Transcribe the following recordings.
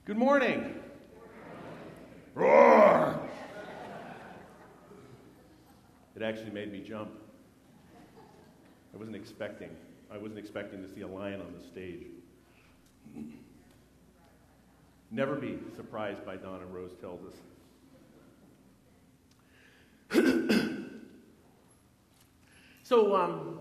Good morning. Roar! It actually made me jump. I wasn't expecting to see a lion on the stage. Never be surprised by Donna, Rose tells us. So,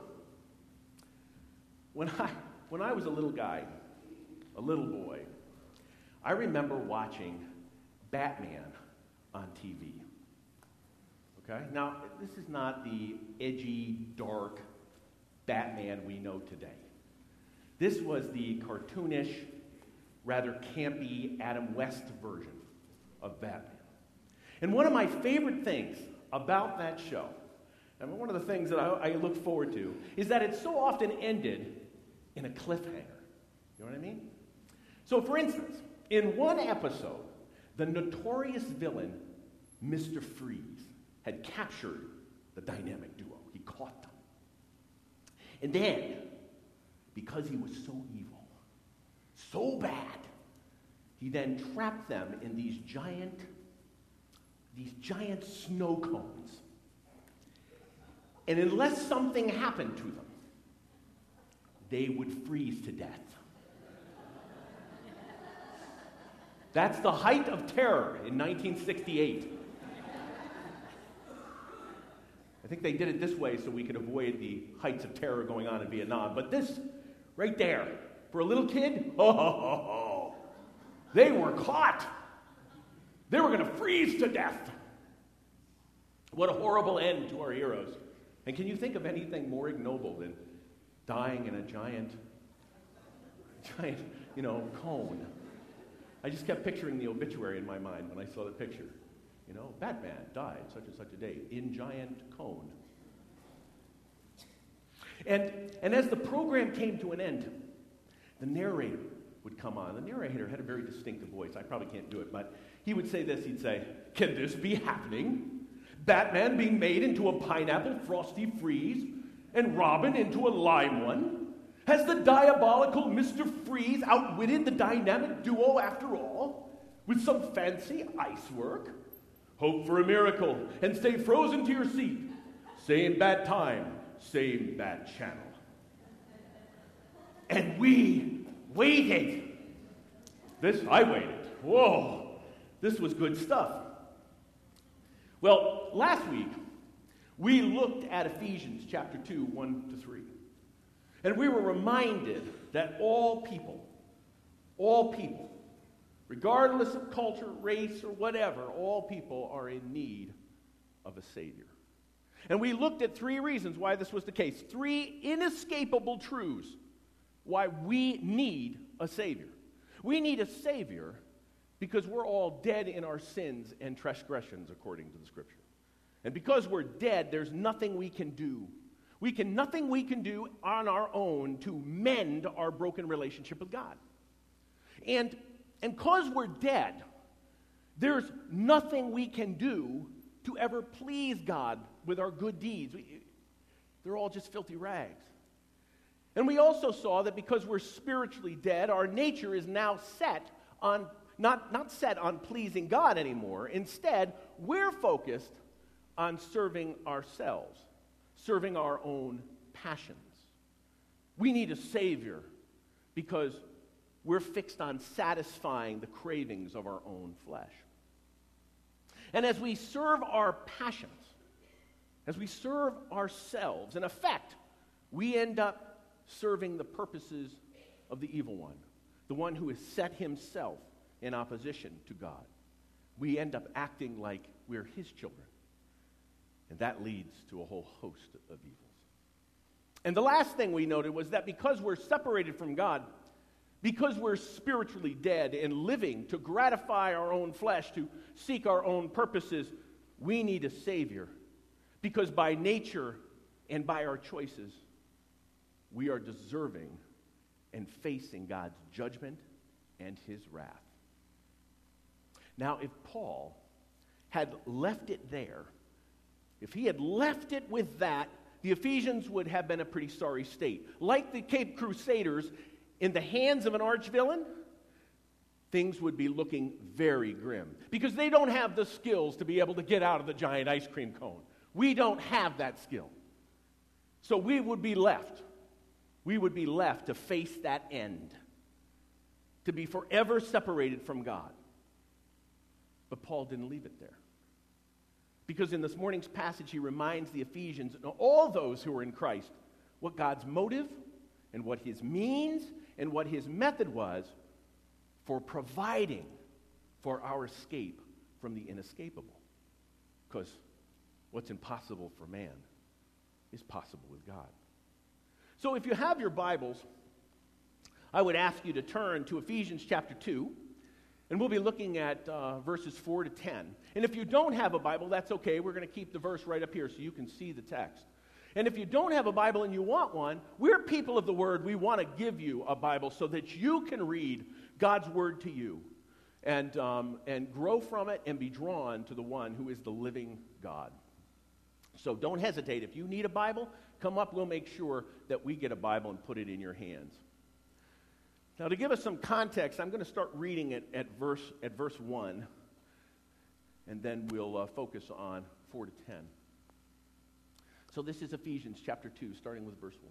when I was a little guy, a little boy, I remember watching Batman on TV. Okay? Now, this is not the edgy, dark Batman we know today. This was the cartoonish, rather campy Adam West version of Batman. And one of my favorite things about that show, and one of the things that I look forward to, is that it so often ended in a cliffhanger. You know what I mean? So, for instance, in one episode, the notorious villain, Mr. Freeze, had captured the dynamic duo. He caught them. And then, because he was so evil, so bad, he then trapped them in these giant snow cones. And unless something happened to them, they would freeze to death. That's the height of terror in 1968. I think they did it this way so we could avoid the heights of terror going on in Vietnam. But this, right there, for a little kid, they were caught. They were going to freeze to death. What a horrible end to our heroes. And can you think of anything more ignoble than dying in a giant, cone? I just kept picturing the obituary in my mind when I saw the picture. Batman died such and such a date in giant cone. And as the program came to an end, the narrator would come on. The narrator had a very distinctive voice. I probably can't do it, but he would say this. He'd say, "Can this be happening? Batman being made into a pineapple frosty freeze and Robin into a lime one? Has the diabolical Mr. Freeze outwitted the dynamic duo after all? With some fancy ice work? Hope for a miracle and stay frozen to your seat. Same bad time, same bad channel." And we waited. I waited. Whoa, this was good stuff. Well, last week, we looked at Ephesians chapter 2, 1-3. And we were reminded that all people, regardless of culture, race, or whatever, all people are in need of a Savior. And we looked at 3 reasons why this was the case. 3 inescapable truths why we need a Savior. We need a Savior because we're all dead in our sins and transgressions, according to the Scripture. And because we're dead, there's nothing we can do. Nothing we can do on our own to mend our broken relationship with God. And because we're dead, there's nothing we can do to ever please God with our good deeds. They're all just filthy rags. And we also saw that because we're spiritually dead, our nature is now set on, not set on pleasing God anymore. Instead, we're focused on serving ourselves, serving our own passions. We need a Savior because we're fixed on satisfying the cravings of our own flesh. And as we serve our passions, as we serve ourselves, in effect, we end up serving the purposes of the evil one, the one who has set himself in opposition to God. We end up acting like we're his children. And that leads to a whole host of evils. And the last thing we noted was that because we're separated from God, because we're spiritually dead and living to gratify our own flesh, to seek our own purposes, we need a Savior. Because by nature and by our choices, we are deserving and facing God's judgment and his wrath. Now, if Paul had left it there, if he had left it with that, the Ephesians would have been a pretty sorry state. Like the Cape Crusaders, in the hands of an arch-villain, things would be looking very grim because they don't have the skills to be able to get out of the giant ice cream cone. We don't have that skill. So we would be left. We would be left to face that end, to be forever separated from God. But Paul didn't leave it there. Because in this morning's passage, he reminds the Ephesians and all those who are in Christ what God's motive and what his means and what his method was for providing for our escape from the inescapable. Because what's impossible for man is possible with God. So if you have your Bibles, I would ask you to turn to Ephesians chapter 2, and we'll be looking at verses 4 to 10. And if you don't have a Bible, that's okay. We're going to keep the verse right up here so you can see the text. And if you don't have a Bible and you want one, we're people of the Word. We want to give you a Bible so that you can read God's Word to you and grow from it and be drawn to the one who is the living God. So don't hesitate. If you need a Bible, come up. We'll make sure that we get a Bible and put it in your hands. Now, to give us some context, I'm going to start reading it at verse 1, and then we'll focus on 4 to 10. So this is Ephesians chapter 2, starting with verse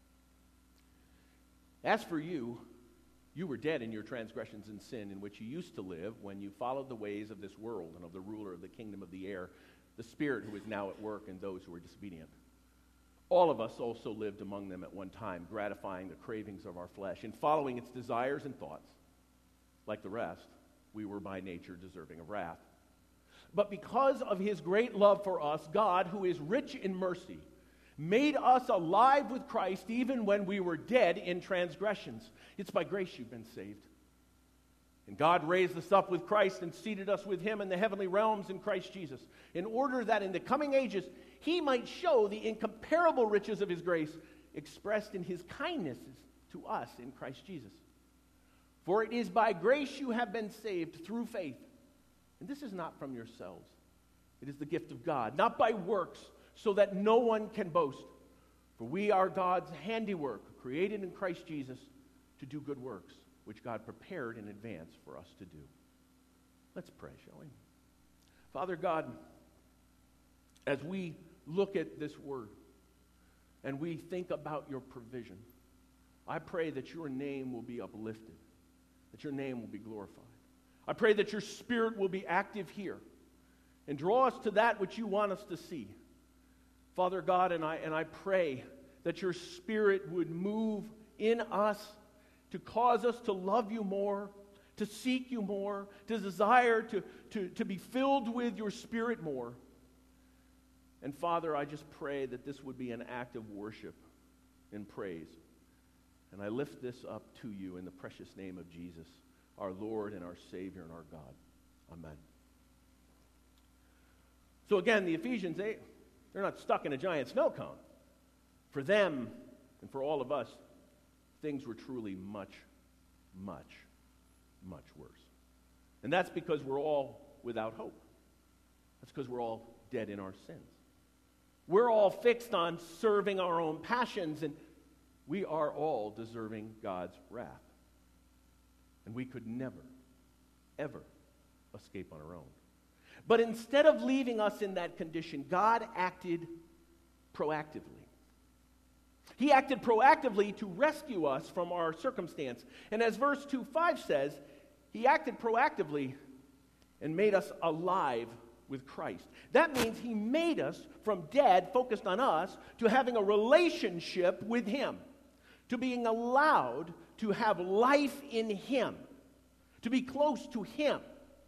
1. As for you, you were dead in your transgressions and sin in which you used to live when you followed the ways of this world and of the ruler of the kingdom of the air, the Spirit who is now at work in those who are disobedient. All of us also lived among them at one time, gratifying the cravings of our flesh and following its desires and thoughts. Like the rest, we were by nature deserving of wrath. But because of his great love for us, God, who is rich in mercy, made us alive with Christ even when we were dead in transgressions. It's by grace you've been saved. And God raised us up with Christ and seated us with him in the heavenly realms in Christ Jesus, in order that in the coming ages he might show the incomparable riches of his grace expressed in his kindnesses to us in Christ Jesus. For it is by grace you have been saved through faith. And this is not from yourselves. It is the gift of God, not by works, so that no one can boast. For we are God's handiwork, created in Christ Jesus to do good works, which God prepared in advance for us to do. Let's pray, shall we? Father God, as we look at this word and we think about your provision, I pray that your name will be uplifted, that your name will be glorified. I pray that your Spirit will be active here and draw us to that which you want us to see. Father God, and I pray that your Spirit would move in us to cause us to love you more, to seek you more, to desire to be filled with your Spirit more. And Father, I just pray that this would be an act of worship and praise. And I lift this up to you in the precious name of Jesus, our Lord and our Savior and our God. Amen. So again, the Ephesians, they're not stuck in a giant snow cone. For them and for all of us, things were truly much, much, much worse. And that's because we're all without hope. That's because we're all dead in our sins. We're all fixed on serving our own passions, and we are all deserving God's wrath. And we could never, ever escape on our own. But instead of leaving us in that condition, God acted proactively. He acted proactively to rescue us from our circumstance. And as verse 2:5 says, he acted proactively and made us alive with Christ. That means he made us from dead, focused on us, to having a relationship with him, to being allowed to have life in him, to be close to him.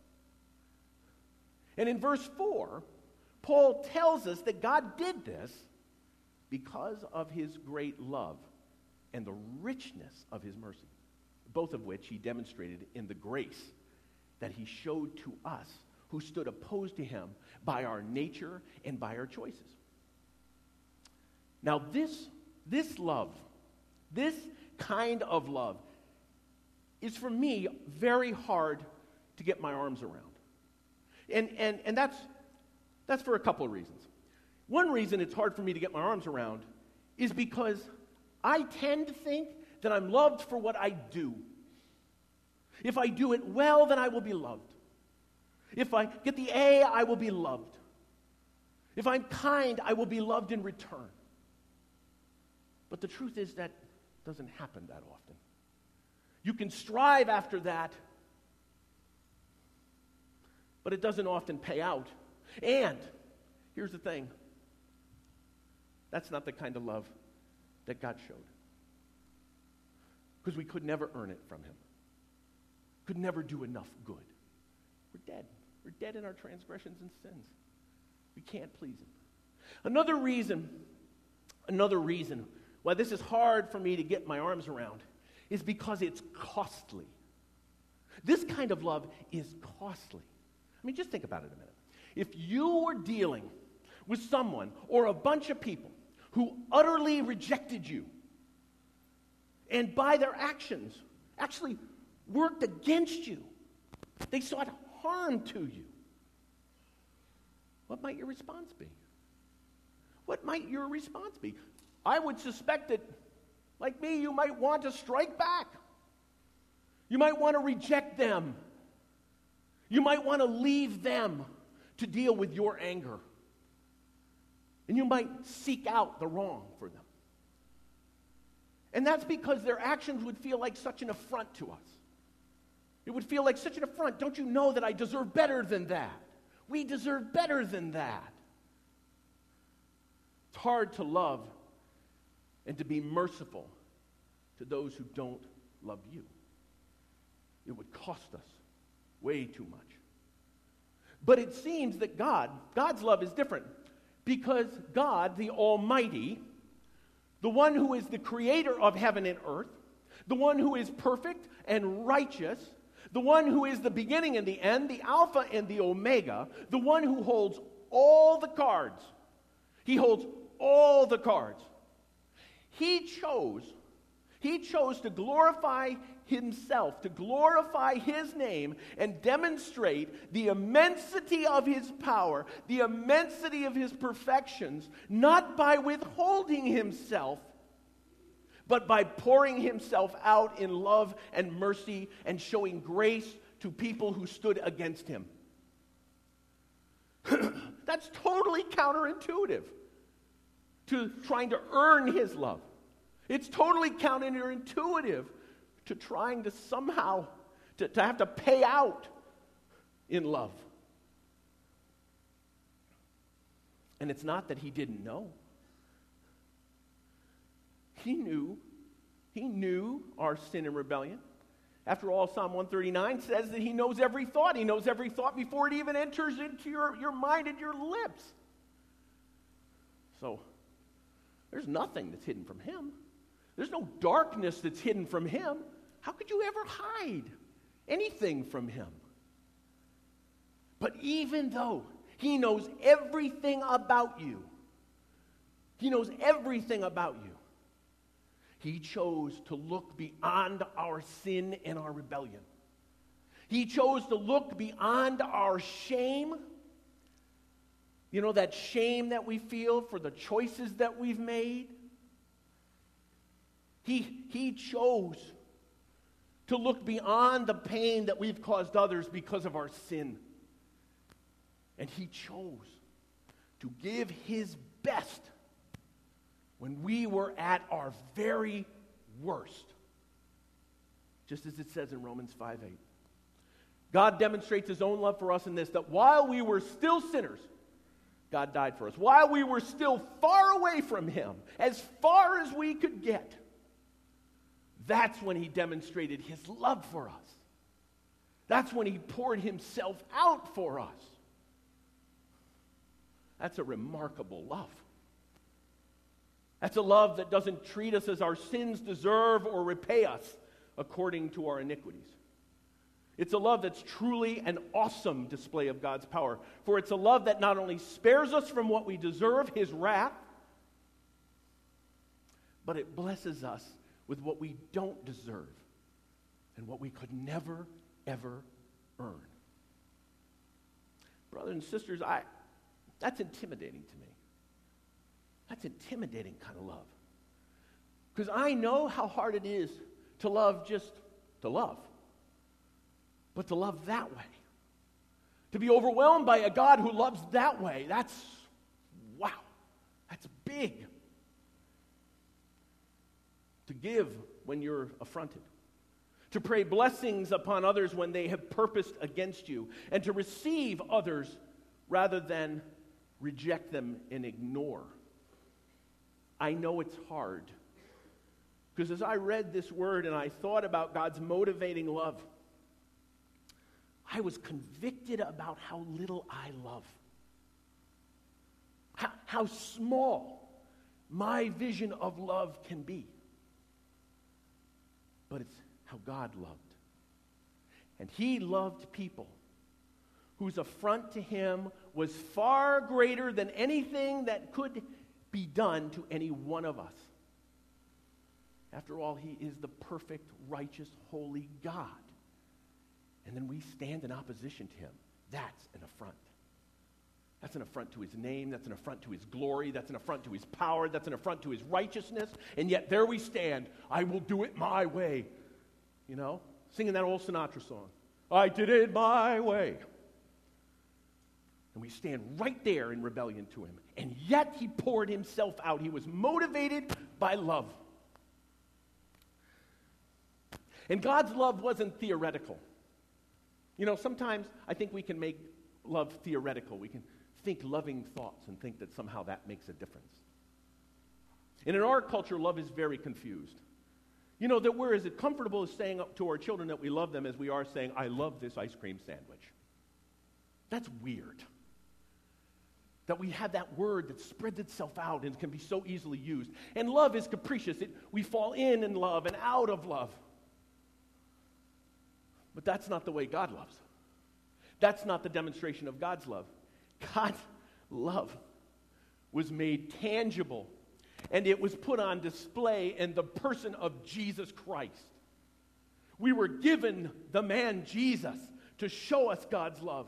And in verse 4, Paul tells us that God did this because of his great love and the richness of his mercy, both of which he demonstrated in the grace that he showed to us who stood opposed to him by our nature and by our choices. Now this love, this kind of love, is for me very hard to get my arms around. And that's for a couple of reasons. One reason it's hard for me to get my arms around is because I tend to think that I'm loved for what I do. If I do it well, then I will be loved. If I get the A, I will be loved. If I'm kind, I will be loved in return. But the truth is that doesn't happen that often. You can strive after that, but it doesn't often pay out. And here's the thing. That's not the kind of love that God showed. Because we could never earn it from him. Could never do enough good. We're dead. We're dead in our transgressions and sins. We can't please him. Another reason why this is hard for me to get my arms around is because it's costly. This kind of love is costly. I mean, just think about it a minute. If you were dealing with someone or a bunch of people who utterly rejected you and by their actions actually worked against you, they sought harm to you, what might your response be? What might your response be? I would suspect that, like me, you might want to strike back. You might want to reject them. You might want to leave them to deal with your anger. And you might seek out the wrong for them. And that's because their actions would feel like such an affront to us. It would feel like such an affront. Don't you know that I deserve better than that? We deserve better than that. It's hard to love and to be merciful to those who don't love you. It would cost us way too much. But it seems that God's love is different, because God, the Almighty, the one who is the creator of heaven and earth, the one who is perfect and righteous, the one who is the beginning and the end, the Alpha and the Omega, the one who holds all the cards. He holds all the cards. He chose to glorify himself, to glorify his name, and demonstrate the immensity of his power, the immensity of his perfections, not by withholding himself, but by pouring himself out in love and mercy and showing grace to people who stood against him. That's totally counterintuitive to trying to earn his love. It's totally counterintuitive to trying to somehow to have to pay out in love. And it's not that he didn't know. He knew our sin and rebellion. After all, Psalm 139 says that he knows every thought. He knows every thought before it even enters into your mind and your lips. So, there's nothing that's hidden from him. There's no darkness that's hidden from him. How could you ever hide anything from him? But even though he knows everything about you, he knows everything about you, he chose to look beyond our sin and our rebellion. He chose to look beyond our shame. You know, that shame that we feel for the choices that we've made. He chose to look beyond the pain that we've caused others because of our sin. And he chose to give his best when we were at our very worst. Just as it says in Romans 5:8. God demonstrates his own love for us in this, that while we were still sinners, God died for us. While we were still far away from him, as far as we could get, that's when he demonstrated his love for us. That's when he poured himself out for us. That's a remarkable love. That's a love that doesn't treat us as our sins deserve or repay us according to our iniquities. It's a love that's truly an awesome display of God's power. For it's a love that not only spares us from what we deserve, his wrath, but it blesses us with what we don't deserve and what we could never, ever earn. Brothers and sisters, that's intimidating to me. That's intimidating kind of love. Because I know how hard it is to love just to love. But to love that way, to be overwhelmed by a God who loves that way, wow, that's big. To give when you're affronted, to pray blessings upon others when they have purposed against you, and to receive others rather than reject them and ignore. I know it's hard, because as I read this word and I thought about God's motivating love, I was convicted about how little I love. How small my vision of love can be. But it's how God loved. And he loved people whose affront to him was far greater than anything that could be done to any one of us. After all, he is the perfect, righteous, holy God. And then we stand in opposition to him. That's an affront. That's an affront to his name. That's an affront to his glory. That's an affront to his power. That's an affront to his righteousness. And yet there we stand. I will do it my way. You know, singing that old Sinatra song. I did it my way. And we stand right there in rebellion to him. And yet he poured himself out. He was motivated by love. And God's love wasn't theoretical. You know, sometimes I think we can make love theoretical. We can think loving thoughts and think that somehow that makes a difference. And in our culture, love is very confused. You know, that we're as comfortable as saying up to our children that we love them as we are saying, I love this ice cream sandwich. That's weird. That we have that word that spreads itself out and can be so easily used. And love is capricious. We fall in love and out of love. But that's not the way God loves. That's not the demonstration of God's love. God's love was made tangible, and it was put on display in the person of Jesus Christ. We were given the man Jesus to show us God's love.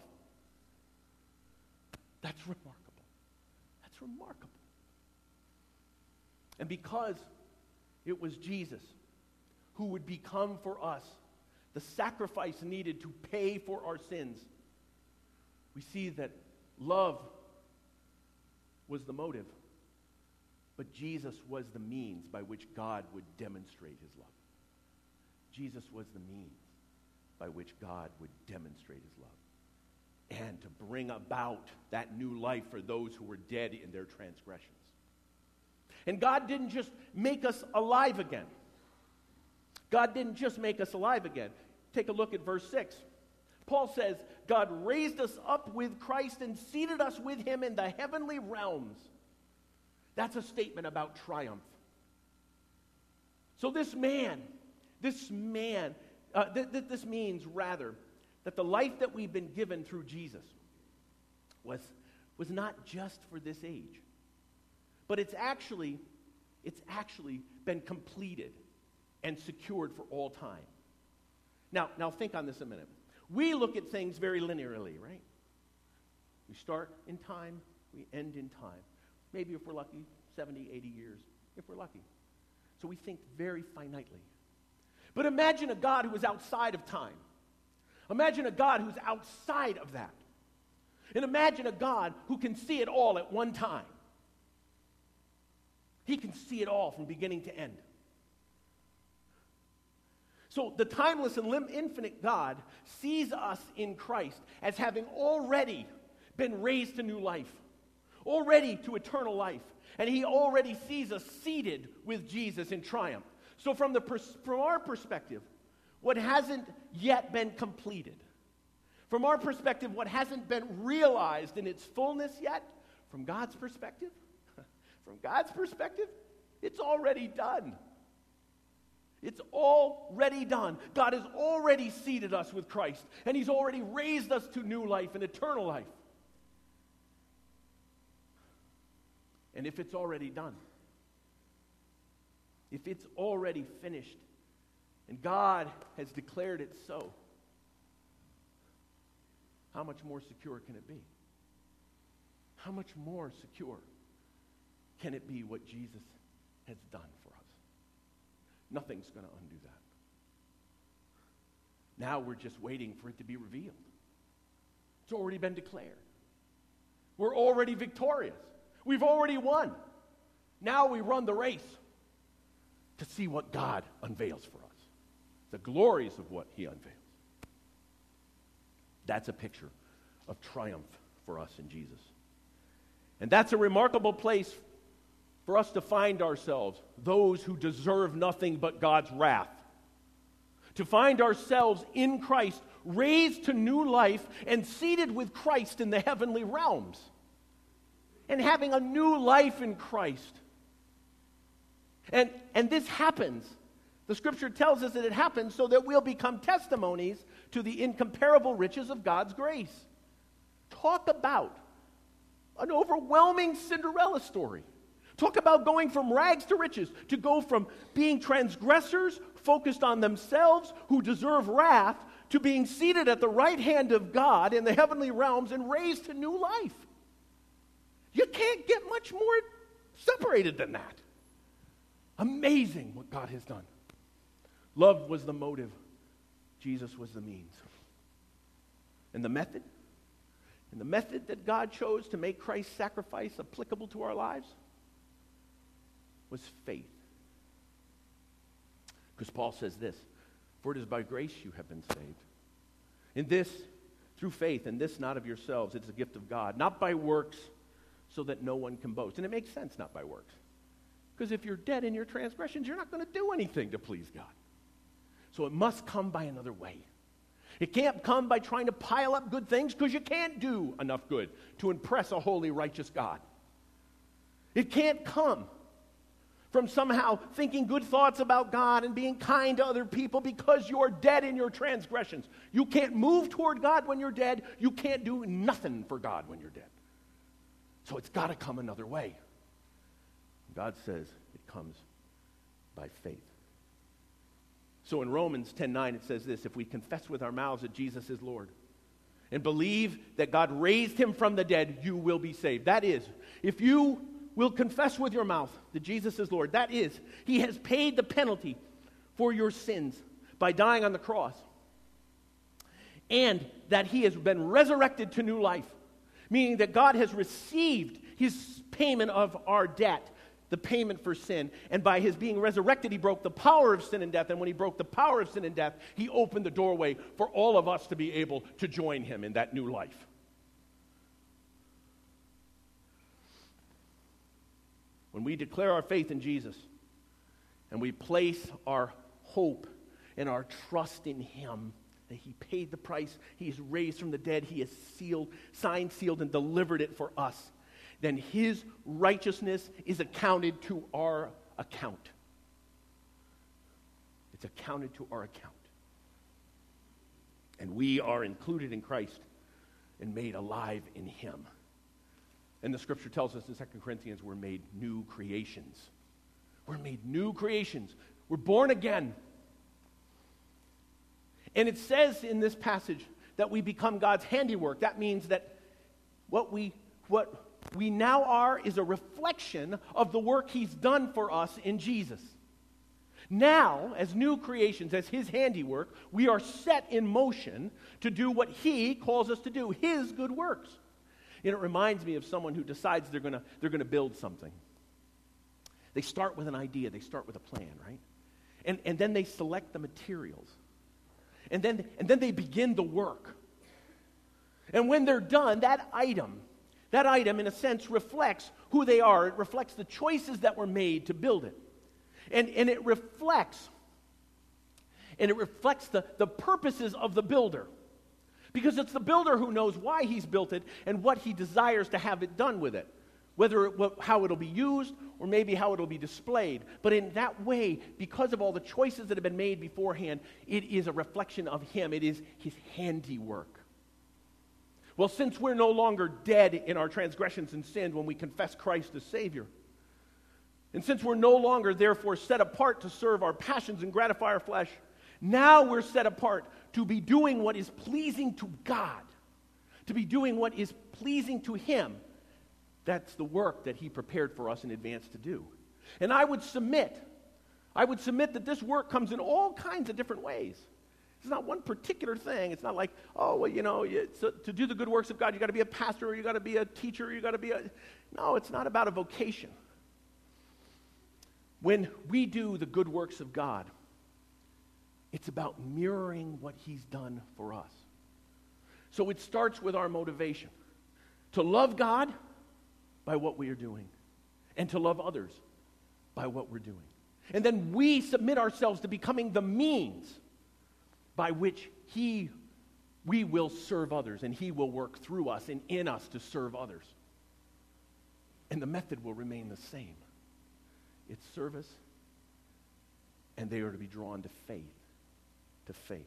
That's remarkable. That's remarkable. And because it was Jesus who would become for us the sacrifice needed to pay for our sins, we see that love was the motive, but Jesus was the means by which God would demonstrate his love. Jesus was the means by which God would demonstrate his love and to bring about that new life for those who were dead in their transgressions. And God didn't just make us alive again. God didn't just make us alive again. Take a look at verse 6. Paul says, God raised us up with Christ and seated us with him in the heavenly realms. That's a statement about triumph. So this means rather that the life that we've been given through Jesus was not just for this age, but it's actually been completed and secured for all time. Now think on this a minute. We look at things very linearly, right? We start in time, we end in time. Maybe if we're lucky, 70, 80 years, if we're lucky. So we think very finitely. But imagine a God who is outside of time. Imagine a God who's outside of that. And imagine a God who can see it all at one time. He can see it all from beginning to end. So the timeless and infinite God sees us in Christ as having already been raised to new life, already to eternal life, and he already sees us seated with Jesus in triumph. So from our perspective, what hasn't yet been completed, from our perspective, what hasn't been realized in its fullness yet, from God's perspective, it's already done. It's already done. God has already seated us with Christ, and he's already raised us to new life and eternal life. And if it's already done, if it's already finished, and God has declared it so, how much more secure can it be? How much more secure can it be what Jesus has done for us? Nothing's going to undo that. Now we're just waiting for it to be revealed. It's already been declared. We're already victorious. We've already won. Now we run the race to see what God unveils for us. The glories of what he unveils. That's a picture of triumph for us in Jesus. And that's a remarkable place for us to find ourselves, those who deserve nothing but God's wrath. To find ourselves in Christ, raised to new life and seated with Christ in the heavenly realms. And having a new life in Christ. And this happens. The Scripture tells us that it happens so that we'll become testimonies to the incomparable riches of God's grace. Talk about an overwhelming Cinderella story. Talk about going from rags to riches, to go from being transgressors, focused on themselves, who deserve wrath, to being seated at the right hand of God in the heavenly realms and raised to new life. You can't get much more separated than that. Amazing what God has done. Love was the motive. Jesus was the means. And the method? And the method that God chose to make Christ's sacrifice applicable to our lives was faith. Because Paul says this, for it is by grace you have been saved. In this, through faith, and this not of yourselves, it is a gift of God, not by works, so that no one can boast. And it makes sense, not by works. Because if you're dead in your transgressions, you're not going to do anything to please God. So it must come by another way. It can't come by trying to pile up good things, because you can't do enough good to impress a holy, righteous God. It can't come from somehow thinking good thoughts about God and being kind to other people, because you're dead in your transgressions. You can't move toward God when you're dead. You can't do nothing for God when you're dead. So it's got to come another way. God says it comes by faith. So in Romans 10:9 it says this, if we confess with our mouths that Jesus is Lord and believe that God raised him from the dead, you will be saved. That is, if you will confess with your mouth that Jesus is Lord, that is, he has paid the penalty for your sins by dying on the cross, and that he has been resurrected to new life, meaning that God has received his payment of our debt, the payment for sin, and by his being resurrected, he broke the power of sin and death, and when he broke the power of sin and death, he opened the doorway for all of us to be able to join him in that new life. When we declare our faith in Jesus, and we place our hope and our trust in him, that he paid the price, he is raised from the dead, he has signed, sealed, and delivered it for us, then his righteousness is accounted to our account. It's accounted to our account. And we are included in Christ and made alive in him. And the Scripture tells us in 2 Corinthians we're made new creations. We're made new creations. We're born again. And it says in this passage that we become God's handiwork. That means that what we now are is a reflection of the work he's done for us in Jesus. Now, as new creations, as his handiwork, we are set in motion to do what he calls us to do, his good works. And it reminds me of someone who decides they're going to build something. They start with an idea. They start with a plan, right? And then they select the materials. And then they begin the work. And when they're done, that item, in a sense, reflects who they are. It reflects the choices that were made to build it. And it reflects the purposes of the builder. Because it's the builder who knows why he's built it and what he desires to have it done with it. How it'll be used, or maybe how it'll be displayed. But in that way, because of all the choices that have been made beforehand, it is a reflection of him. It is his handiwork. Well, since we're no longer dead in our transgressions and sin when we confess Christ as Savior, and since we're no longer, therefore, set apart to serve our passions and gratify our flesh, now we're set apart to be doing what is pleasing to God, to be doing what is pleasing to him. That's the work that he prepared for us in advance to do. And I would submit that this work comes in all kinds of different ways. It's not one particular thing. It's not like, oh, well, to do the good works of God, you got to be a pastor, or you got to be a teacher, or you got to be a... No, it's not about a vocation. When we do the good works of God, it's about mirroring what he's done for us. So it starts with our motivation. To love God by what we are doing. And to love others by what we're doing. And then we submit ourselves to becoming the means by which we will serve others, and he will work through us and in us to serve others. And the method will remain the same. It's service, and they are to be drawn to faith. To faith.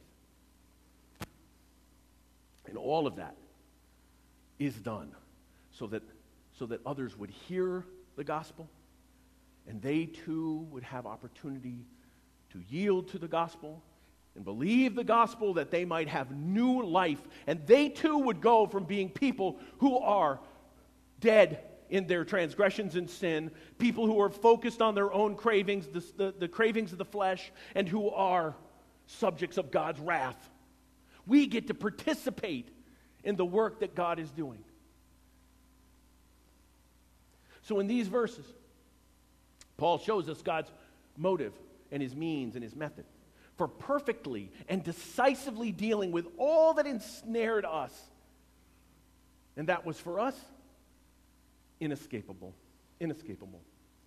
And all of that is done so that others would hear the gospel, and they too would have opportunity to yield to the gospel and believe the gospel, that they might have new life, and they too would go from being people who are dead in their transgressions and sin, people who are focused on their own cravings, the cravings of the flesh, and who are subjects of God's wrath. We get to participate in the work that God is doing. So in these verses, Paul shows us God's motive and his means and his method for perfectly and decisively dealing with all that ensnared us. And that was for us inescapable. Inescapable.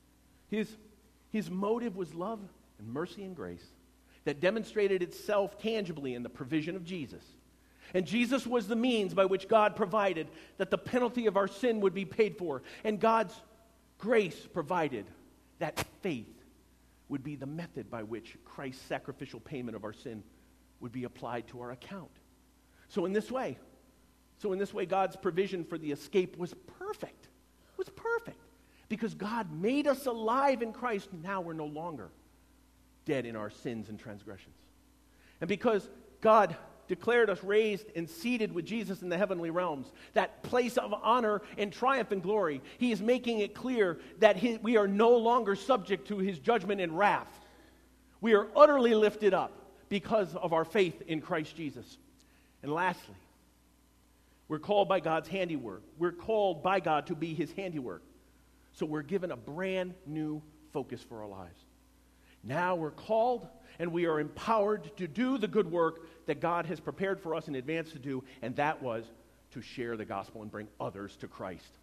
His motive was love and mercy and grace that demonstrated itself tangibly in the provision of Jesus. And Jesus was the means by which God provided that the penalty of our sin would be paid for. And God's grace provided that faith would be the method by which Christ's sacrificial payment of our sin would be applied to our account. So in this way, God's provision for the escape was perfect. It was perfect. Because God made us alive in Christ, now we're no longer dead in our sins and transgressions. And because God declared us raised and seated with Jesus in the heavenly realms, that place of honor and triumph and glory, he is making it clear that we are no longer subject to his judgment and wrath. We are utterly lifted up because of our faith in Christ Jesus. And lastly, we're called by God's handiwork. We're called by God to be his handiwork. So we're given a brand new focus for our lives. Now we're called and we are empowered to do the good work that God has prepared for us in advance to do, and that was to share the gospel and bring others to Christ.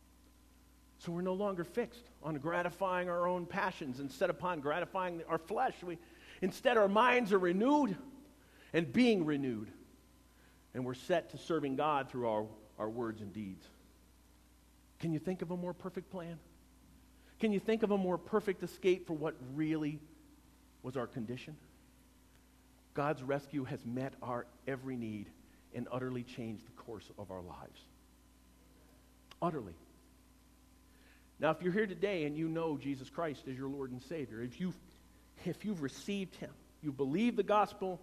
So we're no longer fixed on gratifying our own passions and set upon gratifying our flesh. Instead, our minds are renewed and being renewed, and we're set to serving God through our words and deeds. Can you think of a more perfect plan? Can you think of a more perfect escape for what really was our condition? God's rescue has met our every need and utterly changed the course of our lives. Utterly. Now, if you're here today and you know Jesus Christ as your Lord and Savior, if you've received him, you believe the gospel,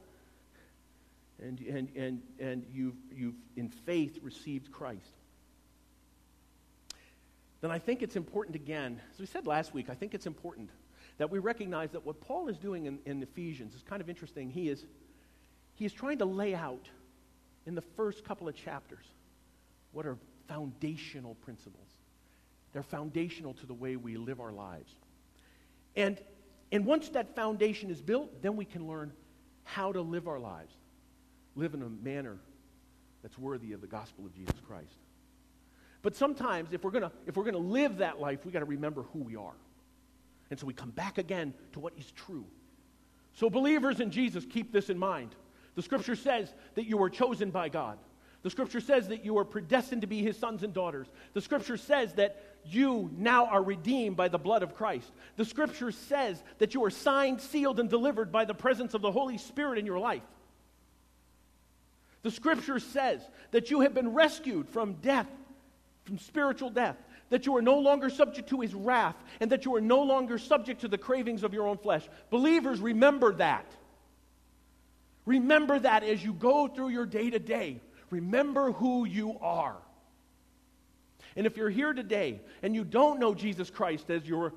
and you've in faith received Christ, then I think it's important again, as we said last week, I think it's important that we recognize that what Paul is doing in Ephesians is kind of interesting. He is trying to lay out in the first couple of chapters what are foundational principles. They're foundational to the way we live our lives. And once that foundation is built, then we can learn how to live our lives. Live in a manner that's worthy of the gospel of Jesus Christ. But sometimes, if we're gonna live that life, we got to remember who we are. And so we come back again to what is true. So believers in Jesus, keep this in mind. The Scripture says that you are chosen by God. The Scripture says that you are predestined to be his sons and daughters. The Scripture says that you now are redeemed by the blood of Christ. The Scripture says that you are signed, sealed, and delivered by the presence of the Holy Spirit in your life. The Scripture says that you have been rescued from death, from spiritual death, that you are no longer subject to his wrath, and that you are no longer subject to the cravings of your own flesh. Believers, remember that. Remember that as you go through your day-to-day. Remember who you are. And if you're here today and you don't know Jesus Christ as your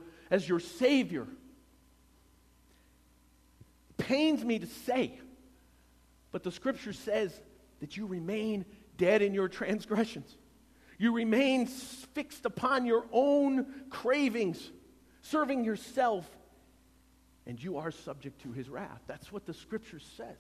Savior, it pains me to say But the Scripture says that you remain dead in your transgressions. You remain fixed upon your own cravings, serving yourself, and you are subject to his wrath. That's what the Scripture says.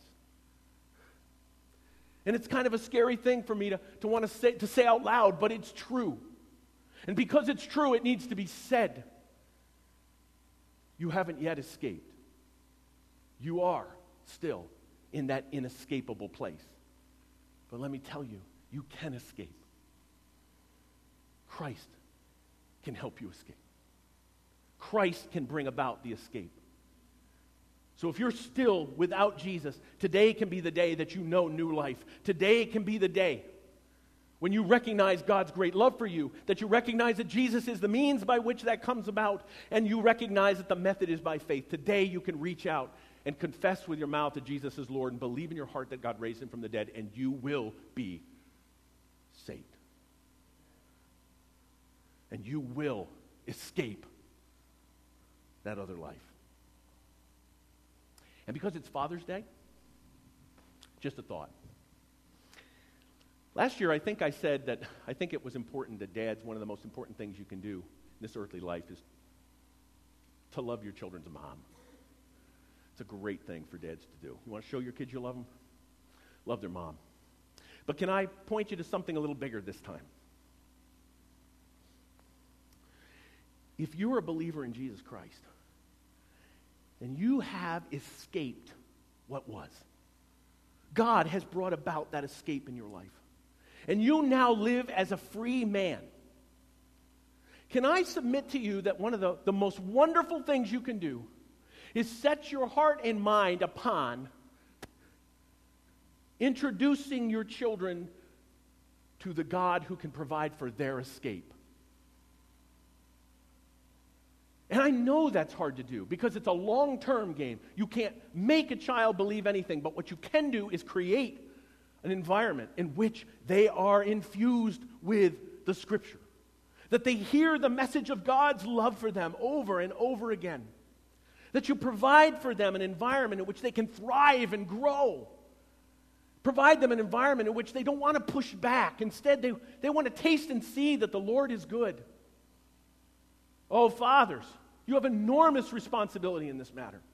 And it's kind of a scary thing for me to want to say out loud, but it's true. And because it's true, it needs to be said. You haven't yet escaped. You are still in that inescapable place. But let me tell you, you can escape. Christ can help you escape. Christ can bring about the escape. So if you're still without Jesus, today can be the day that you know new life. Today can be the day when you recognize God's great love for you, that you recognize that Jesus is the means by which that comes about, and you recognize that the method is by faith. Today you can reach out and confess with your mouth that Jesus is Lord and believe in your heart that God raised him from the dead, and you will be saved. And you will escape that other life. And because it's Father's Day, just a thought. Last year, I think I said that I think it was important that dads, one of the most important things you can do in this earthly life is to love your children's mom. It's a great thing for dads to do. You want to show your kids you love them? Love their mom. But can I point you to something a little bigger this time? If you're a believer in Jesus Christ, then you have escaped what was. God has brought about that escape in your life. And you now live as a free man. Can I submit to you that one of the most wonderful things you can do is set your heart and mind upon introducing your children to the God who can provide for their escape. And I know that's hard to do because it's a long-term game. You can't make a child believe anything, but what you can do is create an environment in which they are infused with the Scripture. That they hear the message of God's love for them over and over again. That you provide for them an environment in which they can thrive and grow. Provide them an environment in which they don't want to push back. Instead, they want to taste and see that the Lord is good. Oh, fathers, you have enormous responsibility in this matter.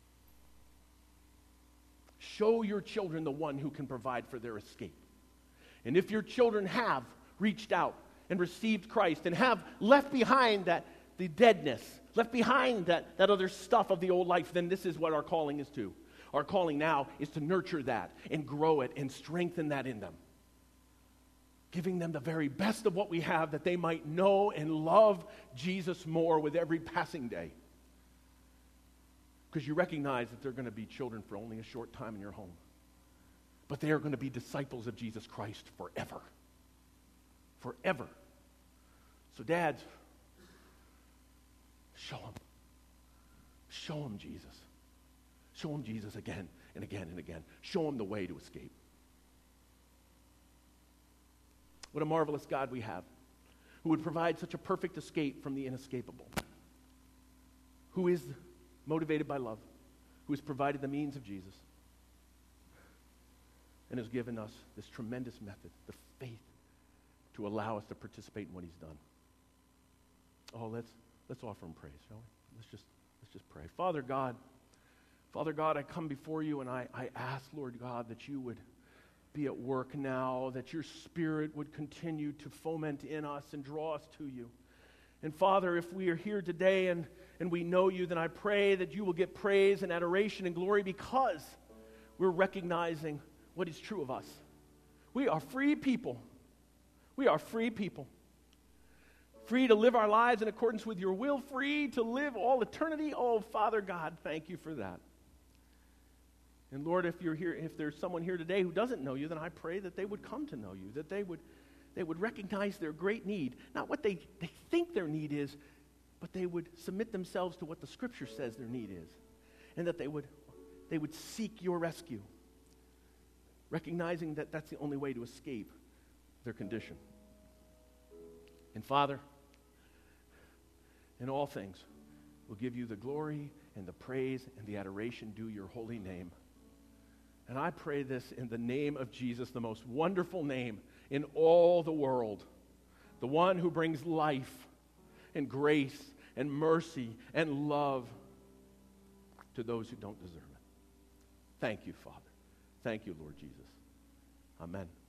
Show your children the one who can provide for their escape. And if your children have reached out and received Christ and have left behind the deadness, left behind that other stuff of the old life, then this is what our calling is to. Our calling now is to nurture that and grow it and strengthen that in them. Giving them the very best of what we have that they might know and love Jesus more with every passing day. Because you recognize that they're going to be children for only a short time in your home. But they are going to be disciples of Jesus Christ forever. Forever. So dads, show them. Show them Jesus. Show them Jesus again and again and again. Show them the way to escape. What a marvelous God we have, who would provide such a perfect escape from the inescapable, who is motivated by love, who has provided the means of Jesus, and has given us this tremendous method, the faith, to allow us to participate in what he's done. Oh, let's offer him praise, shall we? Let's just pray. Father God, I come before you and I ask, Lord God, that you would be at work now, that your Spirit would continue to foment in us and draw us to you. And Father, if we are here today and we know you, then I pray that you will get praise and adoration and glory because we're recognizing what is true of us. We are free people. We are free people. Free to live our lives in accordance with your will, free to live all eternity. Oh, Father God, thank you for that. And Lord, if you're here, if there's someone here today who doesn't know you, then I pray that they would come to know you, that they would recognize their great need, not what they think their need is, but they would submit themselves to what the Scripture says their need is, and that they would seek your rescue, recognizing that that's the only way to escape their condition. And Father, in all things, we'll give you the glory and the praise and the adoration due your holy name. And I pray this in the name of Jesus, the most wonderful name in all the world, the one who brings life and grace and mercy and love to those who don't deserve it. Thank you, Father. Thank you, Lord Jesus. Amen.